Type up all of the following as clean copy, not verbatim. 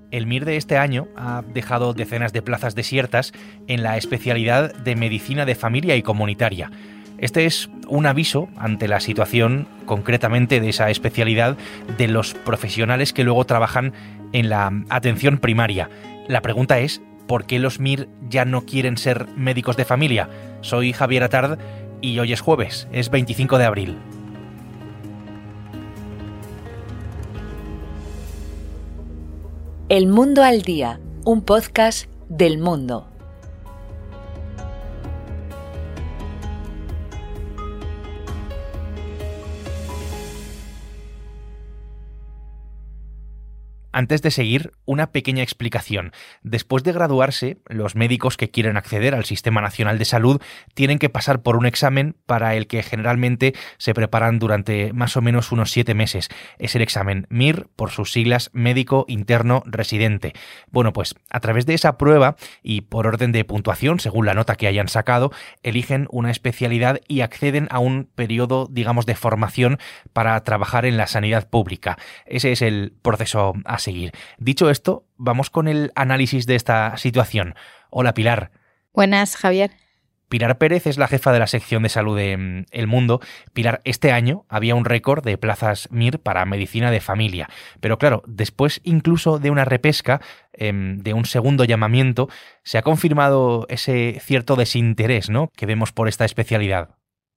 El MIR de este año ha dejado decenas de plazas desiertas en la especialidad de Medicina de Familia y Comunitaria. Este es un aviso ante la situación, concretamente de esa especialidad, de los profesionales que luego trabajan en la atención primaria. La pregunta es, ¿por qué los MIR ya no quieren ser médicos de familia? Soy Javier Atard y hoy es jueves, es 25 de abril. El Mundo al Día, un podcast del Mundo. Antes de seguir, una pequeña explicación. Después de graduarse, los médicos que quieren acceder al Sistema Nacional de Salud tienen que pasar por un examen para el que generalmente se preparan durante más o menos unos 7 meses. Es el examen MIR, por sus siglas Médico Interno Residente. Bueno, pues a través de esa prueba y por orden de puntuación, según la nota que hayan sacado, eligen una especialidad y acceden a un periodo, digamos, de formación para trabajar en la sanidad pública. Ese es el proceso a seguir. Dicho esto, vamos con el análisis de esta situación. Hola, Pilar. Buenas, Javier. Pilar Pérez es la jefa de la sección de salud de El Mundo. Pilar, este año había un récord de plazas MIR para medicina de familia. Pero claro, después incluso de una repesca, de un segundo llamamiento, se ha confirmado ese cierto desinterés, ¿no?, que vemos por esta especialidad.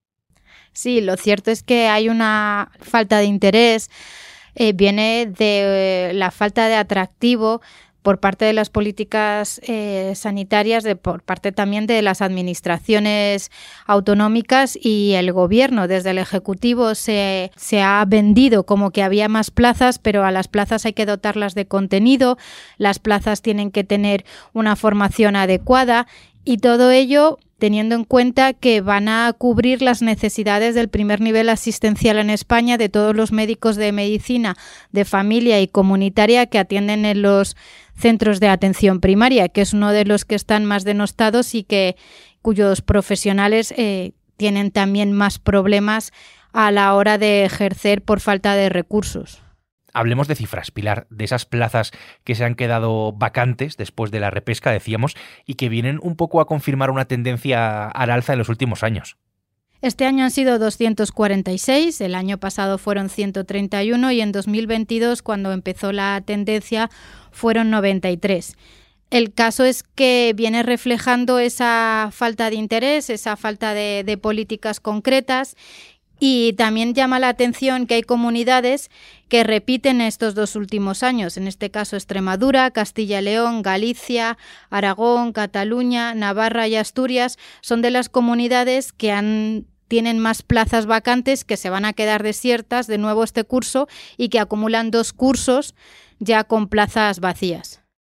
Sí, lo cierto es que hay una falta de interés. Viene de la falta de atractivo por parte de las políticas sanitarias, por parte también de las administraciones autonómicas y el gobierno. Desde el Ejecutivo se ha vendido como que había más plazas, pero a las plazas hay que dotarlas de contenido, las plazas tienen que tener una formación adecuada y todo ello teniendo en cuenta que van a cubrir las necesidades del primer nivel asistencial en España de todos los médicos de medicina, de familia y comunitaria que atienden en los centros de atención primaria, que es uno de los que están más denostados y cuyos profesionales tienen también más problemas a la hora de ejercer por falta de recursos. Hablemos de cifras, Pilar, de esas plazas que se han quedado vacantes después de la repesca, decíamos, y que vienen un poco a confirmar una tendencia al alza en los últimos años. Este año han sido 246, el año pasado fueron 131 y en 2022, cuando empezó la tendencia, fueron 93. El caso es que viene reflejando esa falta de interés, esa falta de políticas concretas. Y también llama la atención que hay comunidades que repiten estos 2 últimos años, en este caso Extremadura, Castilla y León, Galicia, Aragón, Cataluña, Navarra y Asturias, son de las comunidades que tienen más plazas vacantes que se van a quedar desiertas de nuevo este curso y que acumulan 2 cursos ya con plazas vacías.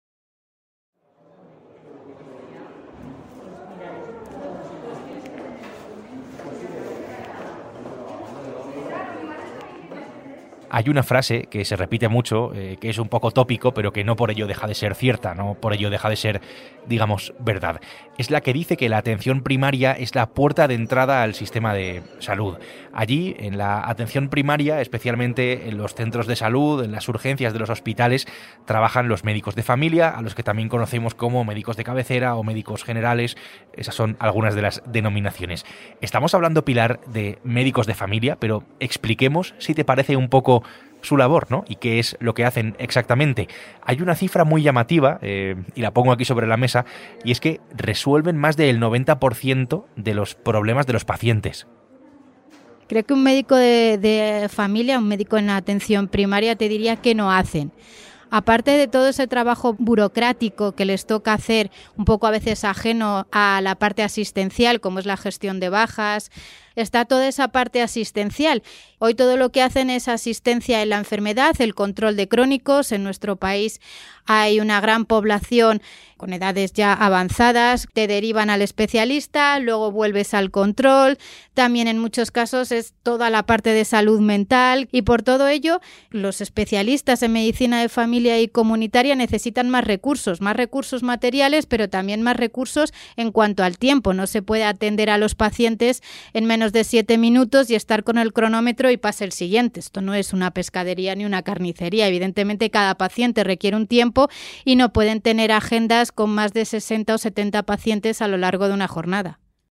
Hay una frase que se repite mucho, que es un poco tópico, pero que no por ello deja de ser cierta, no por ello deja de ser, digamos, verdad. Es la que dice que la atención primaria es la puerta de entrada al sistema de salud. Allí, en la atención primaria, especialmente en los centros de salud, en las urgencias de los hospitales, trabajan los médicos de familia, a los que también conocemos como médicos de cabecera o médicos generales. Esas son algunas de las denominaciones. Estamos hablando, Pilar, de médicos de familia, pero expliquemos, si te parece, un poco su labor, ¿no? Y qué es lo que hacen exactamente. Hay una cifra muy llamativa, y la pongo aquí sobre la mesa, y es que resuelven más del 90% de los problemas de los pacientes. Creo que un médico de familia, un médico en atención primaria, te diría que no hacen. Aparte de todo ese trabajo burocrático que les toca hacer, un poco a veces ajeno a la parte asistencial, como es la gestión de bajas, está toda esa parte asistencial. Hoy todo lo que hacen es asistencia en la enfermedad, el control de crónicos. En nuestro país hay una gran población con edades ya avanzadas, te derivan al especialista, luego vuelves al control. También en muchos casos es toda la parte de salud mental y por todo ello los especialistas en medicina de familia y comunitaria necesitan más recursos materiales, pero también más recursos en cuanto al tiempo. No se puede atender a los pacientes en menos de 7 minutos y estar con el cronómetro y pase el siguiente. Esto no es una pescadería ni una carnicería. Evidentemente cada paciente requiere un tiempo y no pueden tener agendas con más de 60 o 70 pacientes a lo largo de una jornada.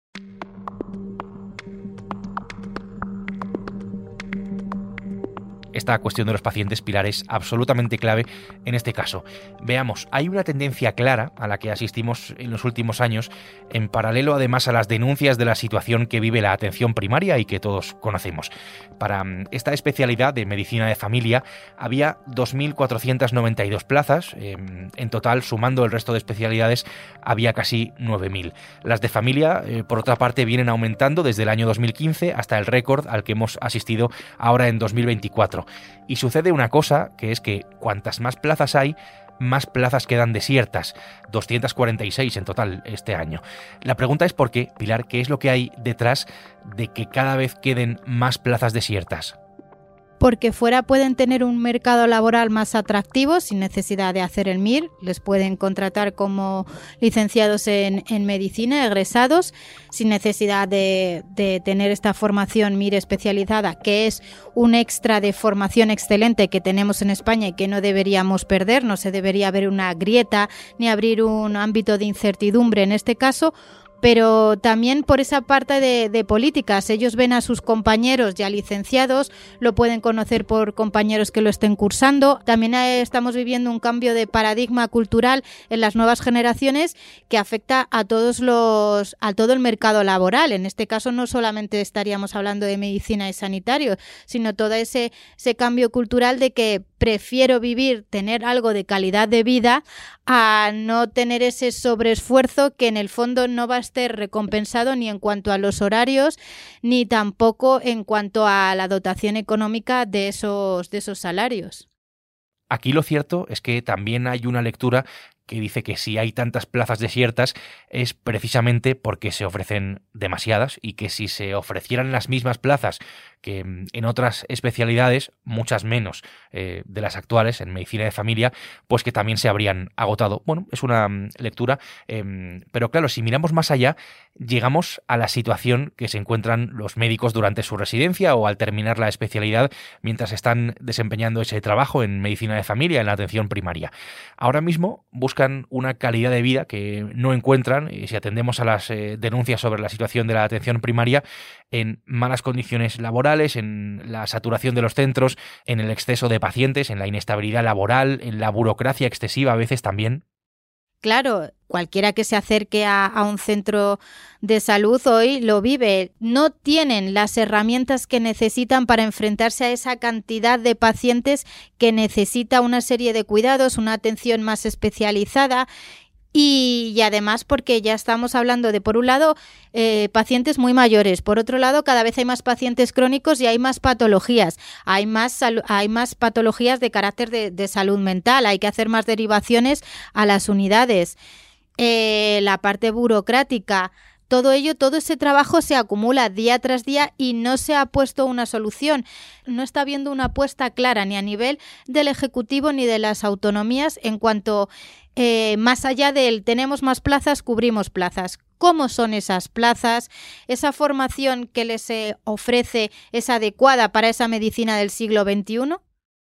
Esta cuestión de los pacientes, Pilar, es absolutamente clave en este caso. Veamos, hay una tendencia clara a la que asistimos en los últimos años, en paralelo además a las denuncias de la situación que vive la atención primaria y que todos conocemos. Para esta especialidad de medicina de familia había 2.492 plazas, en total, sumando el resto de especialidades, había casi 9.000. Las de familia, por otra parte, vienen aumentando desde el año 2015 hasta el récord al que hemos asistido ahora en 2024. Y sucede una cosa, que es que cuantas más plazas hay, más plazas quedan desiertas, 246 en total este año. La pregunta es por qué, Pilar, ¿qué es lo que hay detrás de que cada vez queden más plazas desiertas? Porque fuera pueden tener un mercado laboral más atractivo sin necesidad de hacer el MIR, les pueden contratar como licenciados en medicina, egresados, sin necesidad de tener esta formación MIR especializada, que es un extra de formación excelente que tenemos en España y que no deberíamos perder, no se debería ver una grieta ni abrir un ámbito de incertidumbre en este caso. Pero también por esa parte de políticas. Ellos ven a sus compañeros ya licenciados, lo pueden conocer por compañeros que lo estén cursando. También estamos viviendo un cambio de paradigma cultural en las nuevas generaciones que afecta a todo el mercado laboral. En este caso no solamente estaríamos hablando de medicina y sanitario, sino todo ese cambio cultural de que prefiero tener algo de calidad de vida a no tener ese sobreesfuerzo que en el fondo no va a estar recompensado ni en cuanto a los horarios ni tampoco en cuanto a la dotación económica de esos salarios. Aquí lo cierto es que también hay una lectura que dice que si hay tantas plazas desiertas es precisamente porque se ofrecen demasiadas y que si se ofrecieran las mismas plazas que en otras especialidades, muchas menos de las actuales en medicina de familia, pues que también se habrían agotado. Bueno, es una lectura, pero claro, si miramos más allá, llegamos a la situación que se encuentran los médicos durante su residencia o al terminar la especialidad mientras están desempeñando ese trabajo en medicina de familia, en la atención primaria. Ahora mismo buscan una calidad de vida que no encuentran, y si atendemos a las denuncias sobre la situación de la atención primaria, en malas condiciones laborales, en la saturación de los centros, en el exceso de pacientes, en la inestabilidad laboral, en la burocracia excesiva a veces también. Claro, cualquiera que se acerque a un centro de salud hoy lo vive. No tienen las herramientas que necesitan para enfrentarse a esa cantidad de pacientes que necesita una serie de cuidados, una atención más especializada. Y además porque ya estamos hablando de, por un lado, pacientes muy mayores. Por otro lado, cada vez hay más pacientes crónicos y hay más patologías. Hay más patologías de carácter de salud mental. Hay que hacer más derivaciones a las unidades. La parte burocrática. Todo ese trabajo se acumula día tras día y no se ha puesto una solución. No está habiendo una apuesta clara ni a nivel del Ejecutivo ni de las autonomías en cuanto más allá del tenemos más plazas, cubrimos plazas. ¿Cómo son esas plazas? ¿Esa formación que les ofrece es adecuada para esa medicina del siglo XXI?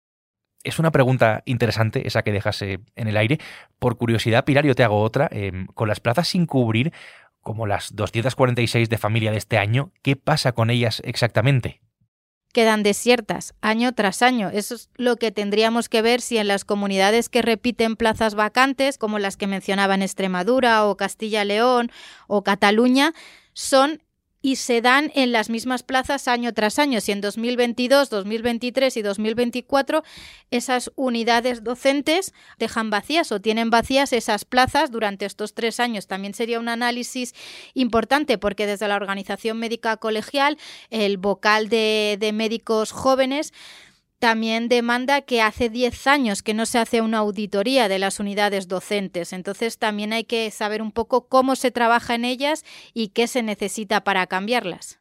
Es una pregunta interesante esa que dejas en el aire. Por curiosidad, Pilar, yo te hago otra. Con las plazas sin cubrir, como las 246 de familia de este año, ¿qué pasa con ellas exactamente? Quedan desiertas año tras año. Eso es lo que tendríamos que ver si en las comunidades que repiten plazas vacantes, como las que mencionaba en Extremadura o Castilla-León o Cataluña, son y se dan en las mismas plazas año tras año. Si en 2022, 2023 y 2024 esas unidades docentes dejan vacías o tienen vacías esas plazas durante estos 3 años. También sería un análisis importante porque desde la Organización Médica Colegial, el vocal de médicos jóvenes, también demanda que hace 10 años que no se hace una auditoría de las unidades docentes. Entonces también hay que saber un poco cómo se trabaja en ellas y qué se necesita para cambiarlas.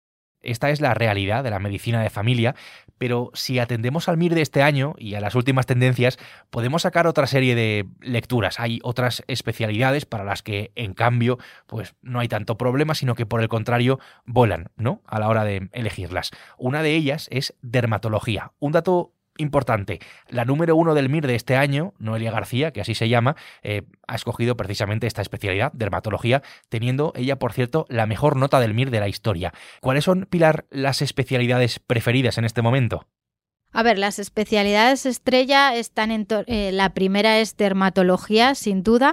Esta es la realidad de la medicina de familia, pero si atendemos al MIR de este año y a las últimas tendencias, podemos sacar otra serie de lecturas. Hay otras especialidades para las que, en cambio, pues no hay tanto problema, sino que por el contrario vuelan, ¿no?, a la hora de elegirlas. Una de ellas es dermatología. Un dato importante, la número 1 del MIR de este año, Noelia García, que así se llama, ha escogido precisamente esta especialidad, dermatología, teniendo ella, por cierto, la mejor nota del MIR de la historia. ¿Cuáles son, Pilar, las especialidades preferidas en este momento? A ver, las especialidades estrella están la primera es dermatología, sin duda.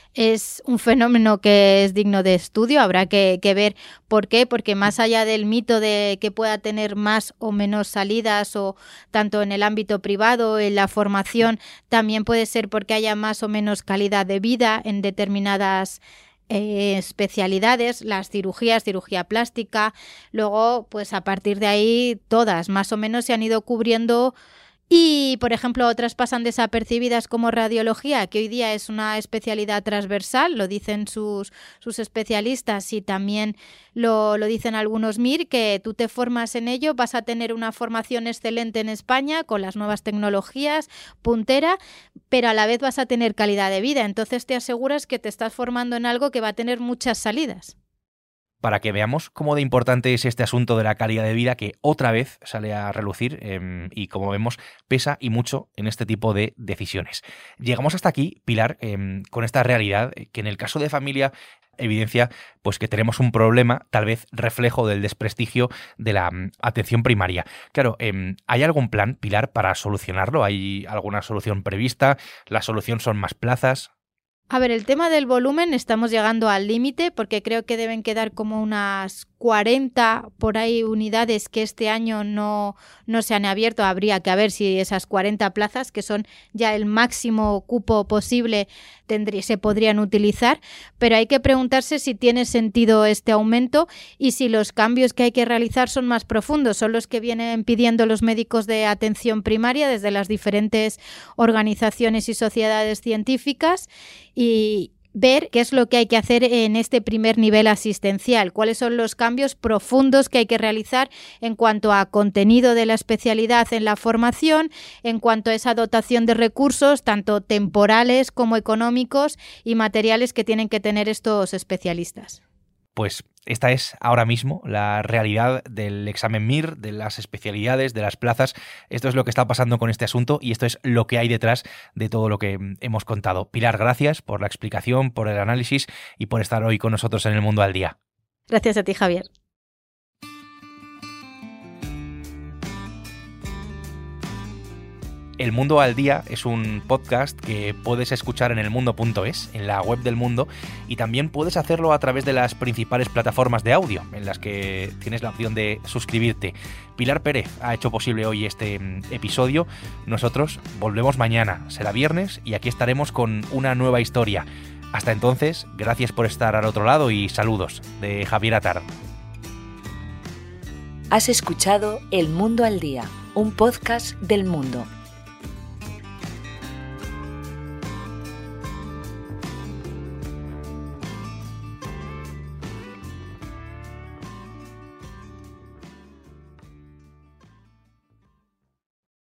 Es un fenómeno que es digno de estudio, habrá que ver por qué, porque más allá del mito de que pueda tener más o menos salidas, o tanto en el ámbito privado, en la formación, también puede ser porque haya más o menos calidad de vida en determinadas especialidades, las cirugías, cirugía plástica, luego pues a partir de ahí todas más o menos se han ido cubriendo. Y, por ejemplo, otras pasan desapercibidas como radiología, que hoy día es una especialidad transversal, lo dicen sus especialistas y también lo dicen algunos MIR, que tú te formas en ello, vas a tener una formación excelente en España con las nuevas tecnologías, puntera, pero a la vez vas a tener calidad de vida. Entonces te aseguras que te estás formando en algo que va a tener muchas salidas. Para que veamos cómo de importante es este asunto de la calidad de vida, que otra vez sale a relucir y, como vemos, pesa y mucho en este tipo de decisiones. Llegamos hasta aquí, Pilar, con esta realidad que en el caso de familia evidencia pues que tenemos un problema, tal vez reflejo del desprestigio de la atención primaria. Claro, ¿hay algún plan, Pilar, para solucionarlo? ¿Hay alguna solución prevista? ¿La solución son más plazas? A ver, el tema del volumen, estamos llegando al límite porque creo que deben quedar como unas 40 por ahí unidades que este año no se han abierto. Habría que ver si esas 40 plazas, que son ya el máximo cupo posible, se podrían utilizar, pero hay que preguntarse si tiene sentido este aumento y si los cambios que hay que realizar son más profundos, son los que vienen pidiendo los médicos de atención primaria desde las diferentes organizaciones y sociedades científicas, y ver qué es lo que hay que hacer en este primer nivel asistencial, cuáles son los cambios profundos que hay que realizar en cuanto a contenido de la especialidad en la formación, en cuanto a esa dotación de recursos, tanto temporales como económicos y materiales que tienen que tener estos especialistas. Pues esta es ahora mismo la realidad del examen MIR, de las especialidades, de las plazas. Esto es lo que está pasando con este asunto y esto es lo que hay detrás de todo lo que hemos contado. Pilar, gracias por la explicación, por el análisis y por estar hoy con nosotros en El Mundo al Día. Gracias a ti, Javier. El Mundo al Día es un podcast que puedes escuchar en elmundo.es, en la web del Mundo, y también puedes hacerlo a través de las principales plataformas de audio, en las que tienes la opción de suscribirte. Pilar Pérez ha hecho posible hoy este episodio. Nosotros volvemos mañana, será viernes, y aquí estaremos con una nueva historia. Hasta entonces, gracias por estar al otro lado y saludos de Javier Atard. Has escuchado El Mundo al Día, un podcast del Mundo.